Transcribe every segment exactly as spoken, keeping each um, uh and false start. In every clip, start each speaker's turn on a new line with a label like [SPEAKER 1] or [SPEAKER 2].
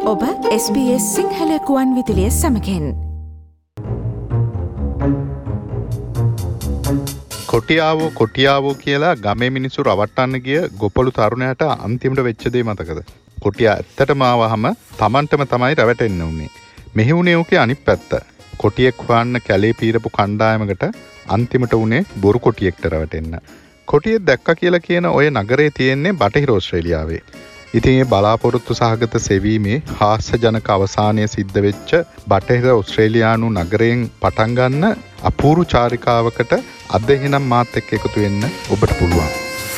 [SPEAKER 1] ඔබ S B S Sinhala කුවන් විදුලිය සමගින්
[SPEAKER 2] කොටියාවෝ කොටියාවෝ කියලා ගමේ මිනිස්සු රවට්ටන්න ගිය ගොපළු තරුණයාට අන්තිමට වෙච්ච දේ මතකද? කොටියා ඇත්තටම ආවහම Tamanටම තමයි රැවටෙන්න උනේ. මෙහි උනේ උකේ අනිත් පැත්ත. කොටියෙක් හොයන්න කැලේ පීරපු කණ්ඩායමකට අන්තිමට උනේ බොරු කොටියෙක්ට රැවටෙන්න. කොටියෙක් දැක්කා කියලා කියන ඔය නගරේ තියෙන්නේ බටහිර ඕස්ට්‍රේලියාවේ. ඉතින් ඒ බලාපොරොත්තු සහගත සෙවීමේ හාස්‍යජනක අවසානය සිද්ධ වෙච්ච බටහිර ඕස්ට්‍රේලියානු නගරයෙන් පටන් ගන්න අපූර්ව චාරිකාවකට අද එහෙනම් මාත් එක්ක එකතු වෙන්න ඔබට පුළුවන්.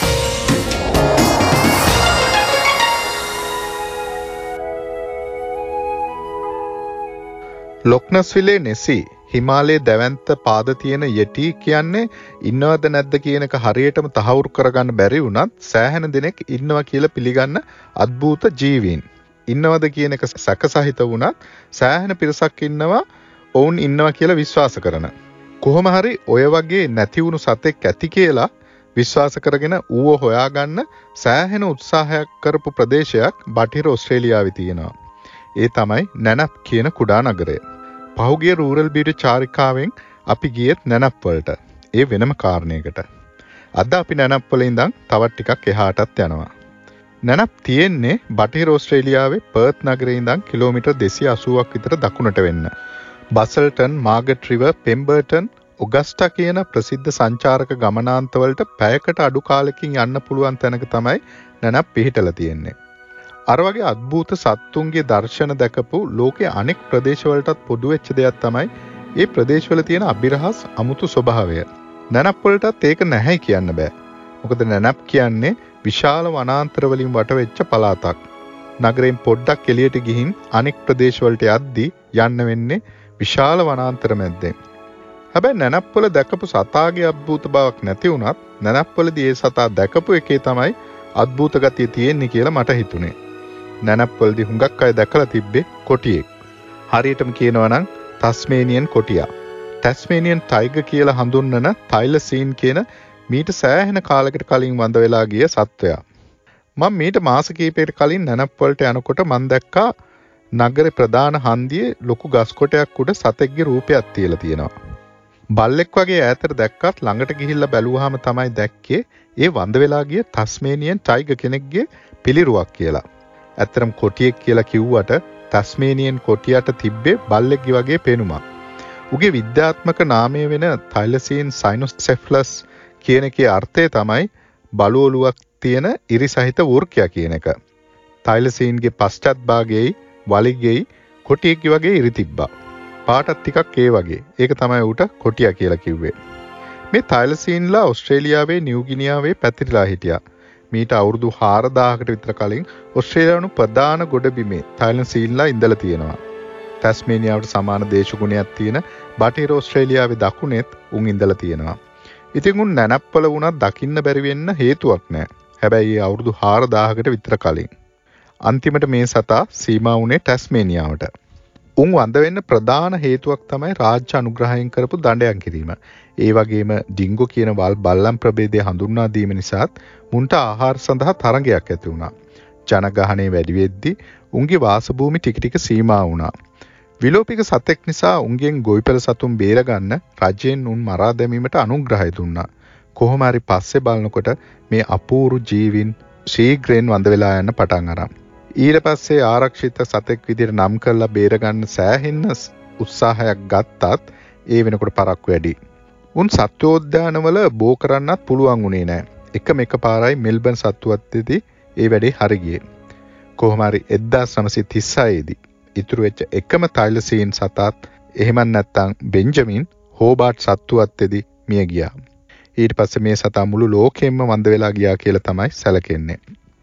[SPEAKER 2] ලොක්නස් විලේ නෙසි හිමාලයේ දැවැන්ත පාද තියෙන යටි කියන්නේ ඉන්නවද නැද්ද කියන එක හරියටම තහවුරු කරගන්න බැරි වුණත් සෑහෙන දෙනෙක් ඉන්නවා කියලා පිළිගන්න අద్భుත ජීවීන්. ඉන්නවද කියන එක සැකසහිත වුණත් සෑහෙන පිරිසක් ඉන්නවා ඔවුන් ඉන්නවා කියලා විශ්වාස කරන. කොහොම හරි ඔය වගේ නැති වුණු සතෙක් ඇති කියලා විශ්වාස කරගෙන ඌව හොයාගන්න සෑහෙන උත්සාහයක් කරපු ප්‍රදේශයක් බටහිර ඕස්ට්‍රේලියාවේ තියෙනවා. ඒ තමයි නැනප් කියන කුඩා නගරය. පහුගිය රූරල් බීට් චාරිකාවෙන් අපි ගියෙත් නැනප් වලට. ඒ වෙනම කාරණයකට. අද අපි නැනප් වල ඉඳන් තවත් ටිකක් එහාටත් යනවා. නැනප් තියෙන්නේ බටහිර ඕස්ට්‍රේලියාවේ පර්ත් නගරේ ඉඳන් කිලෝමීටර් දෙසිය අසූවක් විතර දකුණට වෙන්න. බසල්ටන්, මාගට් රිවර්, පෙම්බර්ටන්, ඔගස්ටා කියන ප්‍රසිද්ධ සංචාරක ගමනාන්තවලට පැයකට අඩු කාලෙකින් යන්න පුළුවන් තැනක තමයි නැනප් පිහිටලා තියෙන්නේ. අර වගේ අద్భుත සත්තුන්ගේ දර්ශන දැකපු ලෝකයේ අනෙක් ප්‍රදේශවලටත් පොදු වෙච්ච දෙයක් තමයි මේ ප්‍රදේශවල තියෙන අභිරහස් අමුතු ස්වභාවය. නැනප් වලටත් ඒක නැහැයි කියන්න බෑ. මොකද නැනප් කියන්නේ විශාල වනාන්තර වලින් වටවෙච්ච පළාතක්. නගරයෙන් පොඩ්ඩක් එළියට ගිහින් අනෙක් ප්‍රදේශවලට යද්දී යන්න වෙන්නේ විශාල වනාන්තර මැද්දෙන්. හැබැයි නැනප් වල දැකපු සතාගේ අద్భుත බවක් නැති වුණත් නැනප් වලදී ඒ සතා දැකපු එකේ තමයි අద్భుත ගතිය තියෙන්නේ කියලා මට හිතුනේ. නැනප් වලදී හුඟක් අය දැකලා තිබ්බේ කොටියෙක්. හරියටම කියනවා නම් ටස්මේනියන් කොටියා. ටස්මේනියන් ටයිගර් කියලා හඳුන්වන ටයිලසීන් කියන මීට සෑහෙන කාලයකට කලින් වඳ වෙලා ගිය සත්වයා. මම මීට මාස කිහිපයකට කලින් නැනප් වලට යනකොට මම දැක්කා නගරේ ප්‍රධාන හන්දියේ ලොකු ගස් කොටයක් උඩ සතෙක්ගේ රූපයක් තියලා තියෙනවා. බල්ලෙක් වගේ ඈතට දැක්කත් ළඟට ගිහිල්ලා බැලුවාම තමයි දැක්කේ ඒ වඳ වෙලා ගිය ටස්මේනියන් ටයිගර් කෙනෙක්ගේ පිළිරුවක් කියලා. ඇත්තරම් කොටියෙක් කියලා කිව්වට ටස්මේනියන් කොටියට තිබ්බේ බල්ලෙක්ගේ වගේ පෙනුමක්. උගේ විද්‍යාත්මක නාමය වෙන ටයිලසීන් සයිනොසෙෆලස් කියන එකේ අර්ථය තමයි බලු ඔලුවක් තියෙන ඉරි සහිත වෘකයා කියන එක. ටයිලසීන්ගේ පශ්චාත් භාගයේයි වලිගෙයි කොටියෙක්ගේ වගේ ඉරි තිබ්බා. පාටත් ටිකක් ඒ වගේ. ඒක තමයි ඌට කොටියා කියලා කිව්වේ. මේ ටයිලසීන්ලා ඕස්ට්‍රේලියාවේ නිව්ගිනියාවේ පැතිරිලා හිටියා. මීට අවුරුදු හාරදාහකට විතර කලින් ඕස්ට්‍රේලියානු ප්‍රධාන ගොඩබිමේ ටයිලසීන්ලා ඉඳලා තියෙනවා. ටැස්මේනියාවට සමාන දේශගුණයක් තියෙන බටහිර ඕස්ට්‍රේලියාවේ දකුණෙත් උන් ඉඳලා තියෙනවා. ඉතින් උන් නැනප් වල වුණත් දකින්න බැරි වෙන්න හේතුවක් නැහැ. හැබැයි ඒ අවුරුදු හාරදාහකට විතර කලින්. අන්තිමට මේ සතා සීමා වුණේ ටැස්මේනියාවට. උන් වඳ වෙන්න ප්‍රධාන හේතුවක් තමයි රාජ්‍ය අනුග්‍රහයෙන් කරපු දඬයන් කිරීම. ඒ වගේම ඩිංගෝ කියන වල් බල්ලන් ප්‍රභේදය හඳුන්වා දීම නිසාත් මුන්ට ආහාර සඳහා තරගයක් ඇති වුණා. ජනගහනය වැඩි වෙද්දී උන්ගේ වාසභූමි ටික ටික සීමා වුණා. විලෝපික සතෙක් නිසා උන්ගෙන් ගොවිපළ සතුන් බේරගන්න රජයෙන් උන් මරා දැමීමට අනුග්‍රහය දුන්නා. කොහොම හරි පස්සේ බලනකොට මේ අපූර්ව ජීවීන් ශීඝ්‍රයෙන් වඳ වෙලා යන්න පටන් අරන්. ඊට පස්සේ ආරක්ෂිත සතෙක් විදිහට නම් කරලා බේරගන්න සෑහෙන උත්සාහයක් ගත්තත් ඒ වෙනකොට පරක්කු වැඩි. උන් සත්වෝද්‍යානවල බෝ කරන්නත් පුළුවන් වුණේ නැහැ. එකම එක පාරයි මෙල්බන් සත්තුවත්තේදී ඒ වැඩේ හරි ගියේ. කොහොම හරි එක්දාස් නවසිය තිස් දී ඉතුරු වෙච්ච එකම ටයිලසීන් සතාත් එහෙම නැත්නම් බෙන්ජමින් හෝබාට් සත්තුවත්තේදී මිය ගියා. ඊට පස්සේ මේ සතා මුළු ලෝකෙම වඳ වෙලා ගියා කියලා තමයි සැලකෙන්නේ.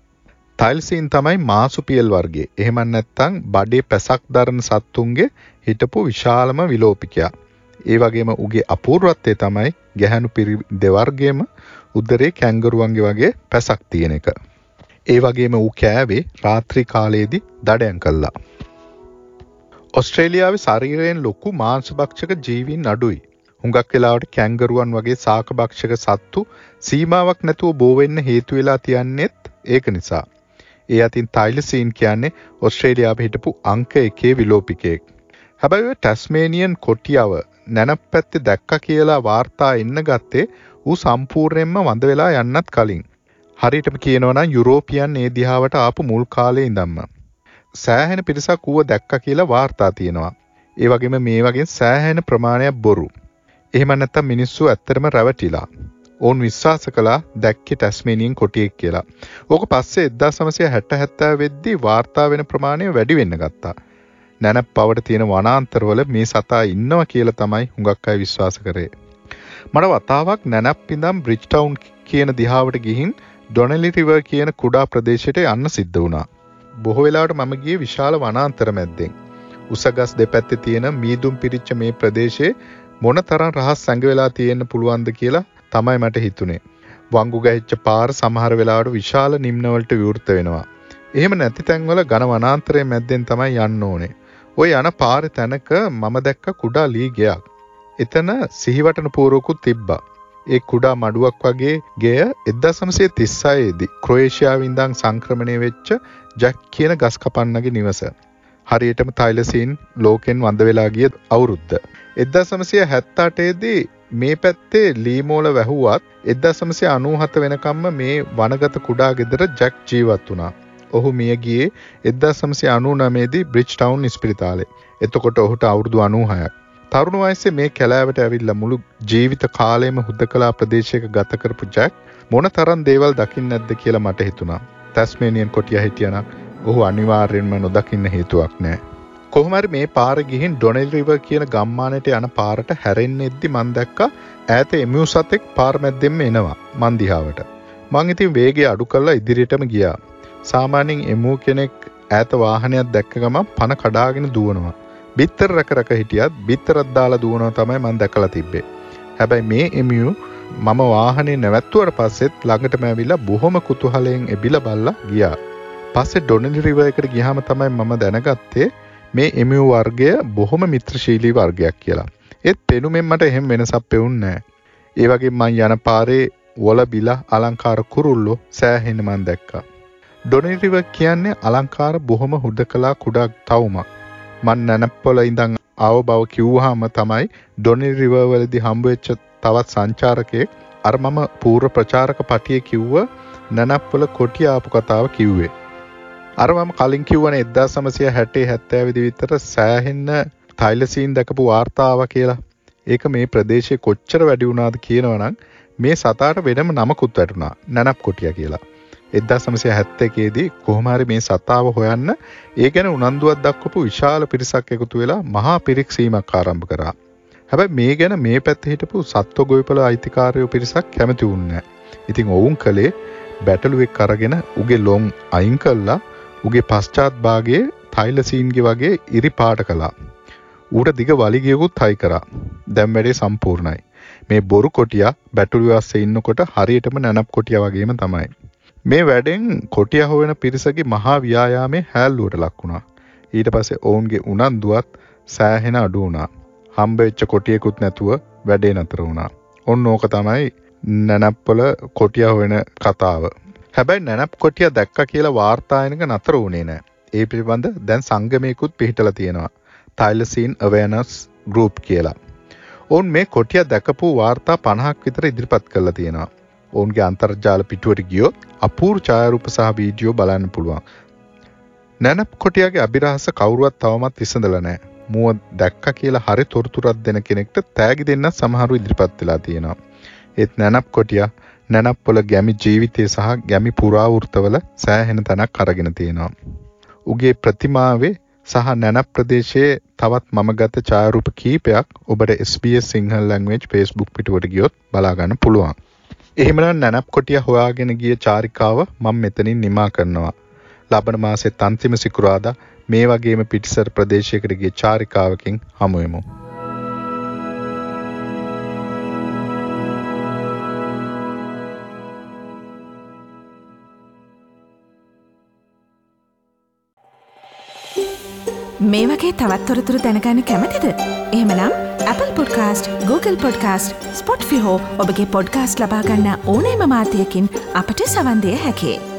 [SPEAKER 2] ටයිලසීන් තමයි මාසුපියල් වර්ගයේ. එහෙම නැත්නම් බඩේ පැසක් දරන සත්තුන්ගේ හිටපු විශාලම විලෝපිකයා. ඒ වගේම උගේ අපූර්වත්වය තමයි ගැහැණු පිරි දෙවර්ගයේම උදරේ කැංගරුවන්ගේ වගේ පැසක් තියෙන එක. ඒ වගේම ඌ කෑවේ රාත්‍රී කාලයේදී දඩයන් කළා. ඕස්ට්‍රේලියාවේ ශරීරයෙන් ලොකු මාංශභක්ෂක ජීවීන් අඩුයි. හුඟක් වෙලාවට කැංගරුවන් වගේ සාකභක්ෂක සත්තු සීමාවක් නැතුව බෝ වෙන්න හේතු වෙලා තියන්නේත් ඒක නිසා. ඒ අතින් තයිලසීන් කියන්නේ ඔස්ට්‍රේලියාවේ හිටපු අංක එකේ විලෝපිකයෙක්. හැබැයි ඔය ටැස්මේනියන් කොටියව නැනප් පැත්තේ දැක්කා කියලා වාර්තා එන්න ගත්තේ ඌ සම්පූර්ණයෙන්ම වඳ වෙලා යන්නත් කලින්. හරියටම කියනවා නම් යුරෝපියන් ඒ දිහාවට ආපු මුල් කාලේ ඉඳන්ම. සෑහෙන පිරිසක් ඌව දැක්කා කියලා වාර්තා තියෙනවා. ඒ වගේම මේ වගේ සෑහෙන ප්‍රමාණයක් බොරු. එහෙම නැත්නම් මිනිස්සු ඇත්තටම රැවටිලා. ඕන් විශ්වාස කළා දැක්කේ ටැස්මේනියන් කොටියෙක් කියලා. ඕක පස්සේ එක්දාස් නවසිය හැට හැත්තෑ වෙද්දී වාර්තා වෙන ප්‍රමාණය වැඩි වෙන්න ගත්තා. නැනප් පවට තියෙන වනාන්තරවල මේ සතා ඉන්නවා කියලා තමයි හුඟක් අය විශ්වාස කරේ. මට වතාවක් නැනප් ඉඳන් බ්‍රිජ්ටවුන් කියන දිහාවට ගිහින් ඩොනෙලි රිවර් කියන කුඩා ප්‍රදේශයට යන්න සිද්ධ වුණා. බොහෝ වෙලාවට මම ගියේ විශාල වනාන්තර මැද්දෙන්. උසගස් දෙපැත්තේ තියෙන මීදුම් පිරිච්ච මේ ප්‍රදේශයේ මොනතරම් රහස් සැඟ වෙලා තියෙන්න පුළුවන්ද කියලා තමයි මට හිතුනේ. වංගු ගැහිච්ච පාර සමහර වෙලාවට විශාල නිම්න වලට විවෘත වෙනවා. එහෙම නැති තැන්වල ඝන වනාන්තරයේ මැද්දෙන් තමයි යන්න ඕනේ. ඔය යන පාරේ තැනක මම දැක්ක කුඩා ලී ගෙයක්. එතන සිහිවටන පුවරුවකුත් තිබ්බා. ඒ කුඩා මඩුවක් වගේ ගෙය එක්දාස් නවසිය තිස් හය දී ක්‍රොේෂියාවේ ඉඳන් සංක්‍රමණය වෙච්ච ජැක් කියන ගස් කපන්නගේ නිවස. හරියටම තයිලසීන් ලෝකෙන් වඳ වෙලා ගිය අවුරුද්ද. එක්දාස් නවසිය හැත්තෑ අටේ දී මේ පැත්තේ ලීමෝල වැහුවත් එක්දාස් නවසිය අනූ හත වෙනකම්ම මේ වනගත කුඩා ගෙදර ජැක් ජීවත් වුණා. ඔහු මිය ගියේ එක්දාස් නවසිය අනූ නවය දී බ්‍රිජ්ටවුන් ඉස්පිරිතාලේ. එතකොට ඔහුට අවුරුදු අනූ හයක්. තරුණ වයසේ මේ කැලෑවට ඇවිල්ලා මුළු ජීවිත කාලයම හුදකලා ප්‍රදේශයක ගත කරපු ජැක් මොන තරම් දේවල් දකින්න නැද්ද කියලා මට හිතුණා. ටැස්මේනියන් කොටියා හිටියනම් ඔහු අනිවාර්යෙන්ම නොදකින්න හේතුවක් නැහැ. කොහොම හරි මේ පාර ගිහින් ඩොනෙල් රිවර් කියන ගම්මානයට යන පාරට හැරෙන්නෙද්දි මං දැක්කා ඈත එමියු සතෙක් පාර මැද්දෙන්ම එනවා මන් දිහාවට. මං ඉතින් වේගය අඩු කරලා ඉදිරියටම ගියා. සාමාන්‍යයෙන් එමු කෙනෙක් ඈත වාහනයක් දැක්ක ගමන් පන කඩාගෙන දුවනවා. බිත්තර රැක රැක හිටියත් බිත්තරක් දාලා දුවනවා තමයි මං දැකලා තිබ්බේ. හැබැයි මේ එමියු මම වාහනේ නැවැත්තුවට පස්සෙත් ළඟටම ඇවිල්ලා බොහොම කුතුහලයෙන් එබිලා බල්ලා ගියා. පස්සේ ඩොනෙල් රිවර් එකට ගියාම තමයි මම දැනගත්තේ මේ එමියු වර්ගය බොහොම මිත්‍රශීලී වර්ගයක් කියලා. ඒත් පෙනුමෙන් මට එහෙම වෙනසක් පෙවුන්නේ නැහැ. ඒ වගේම මං යන පාරේ වල බිල අලංකාර කුරුල්ලෝ සෑහෙන මං දැක්කා. ඩොනෙල් රිවර් කියන්නේ අලංකාර බොහොම හුදකලා කුඩා තවුමක්. මන් නැනප්පොළ ඉඳන් ආව බව කිව්වහම තමයි ඩොනෙල් රිවර් වලදී හම්බ වෙච්ච තවත් සංචාරකයෙක් අර මම පූර්ව ප්‍රචාරක පටියේ කිව්ව නැනප්පොළ කොටිය ආපු කතාව කිව්වේ. අර මම කලින් කිව්වනේ එක්දාස් නවසිය හැටේ හැත්තෑ දී විතර සෑහෙන්න තයිලසීන් දැකපු වාර්තාව කියලා. ඒක මේ ප්‍රදේශයේ කොච්චර වැඩි වුණාද කියනවනම් මේ සතාට වෙනම නමකුත් වැටුණා. නැනප් කොටියා කියලා. එක්දාස් නවසිය හැත්තෑ එකේ දී කොහොම හරි මේ සතාව හොයන්න ඒ ගැන උනන්දුවක් දක්වපු විශාල පිරිසක් එකතු වෙලා මහා පිරික්සීමක් ආරම්භ කරා. හැබැයි මේ ගැන මේ පැත්තේ හිටපු සත්ව ගොවිපළ අයිතිකාරයෝ පිරිසක් කැමති වුණේ නැහැ. ඉතින් ඔවුන් කලේ බැටළුවෙක් අරගෙන උගේ ලොම් අයින් කළා උගේ පශ්චාත් භාගයේ තයිලසීන්ගේ වගේ ඉරි පාට කළා. ඌට දිග වලිගයකුත් හයි කරා. දැන් වැඩේ සම්පූර්ණයි. මේ බොරු කොටියා බැටළුවේ අස්සේ ඉන්නකොට හරියටම නැනප් කොටියා වගේම තමයි. මේ වැඩෙන් කොටියා හොයන පිරිසගේ මහා ව්‍යායාමයේ හැල්ලුවට ලක් වුණා. ඊට පස්සේ ඔවුන්ගේ උනන්දුවත් සෑහෙන අඩු වුණා. හම්බ වෙච්ච කොටියෙකුත් නැතුව වැඩේ නතර වුණා. ඔන්න ඕක තමයි නැනප්වල කොටියා හොයන කතාව. හැබැයි නැනප් කොටියා දැක්කා කියලා වාර්තා එනක නතර වුණේ නැහැ. ඒ පිළිබඳ දැන් සංගමයකුත් පිහිටලා තියෙනවා. තයිලසීන් අවේර්නස් ගෲප් කියලා. ඔවුන් මේ කොටියා දැකපු වාර්තා පනහක් විතර ඉදිරිපත් කරලා තියෙනවා. ඔවුන්ගේ අන්තර්ජාල පිටුවට ගියොත් අපූර්ව ඡායාරූප සහ වීඩියෝ බලන්න පුළුවන්. නැනප් කොටියාගේ අභිරහස කවුරුවත් තවමත් විසඳලා නැහැ. මුව දැක්කා කියලා හරි තොරතුරක් දෙන කෙනෙක්ට තෑගි දෙන්න සමහරු ඉදිරිපත් වෙලා තියෙනවා. ඒත් නැනප් කොටියා නැනප්වල ගැමි ජීවිතය සහ ගැමි පුරාවෘත්තවල සෑහෙන තැනක් අරගෙන තියෙනවා. උගේ ප්‍රතිමාවේ සහ නැනප් ප්‍රදේශයේ තවත් මම ගත ඡායාරූප කීපයක් ඔබට S B S Sinhala language Facebook පිටුවට ගියොත් බලා ගන්න පුළුවන්. එහෙමනම් නැනප් කොටියා හොයාගෙන ගිය චාරිකාව මම මෙතනින් නිමා කරනවා. ලබන මාසෙත් අන්තිම සිකුරාදා මේ වගේම පිටිසර ප්‍රදේශයකට ගිය චාරිකාවකින් හමු වෙමු.
[SPEAKER 1] මේ වගේ තවත් තොරතුරු දැනගන්න කැමතිද? එහෙමනම් Apple Podcast, Google Podcast, Spotify හෝ ඔබගේ podcast ලබා ගන්න ඕනෑම මාධ්‍යයකින් අපට සවන් දෙන්න හැකියි.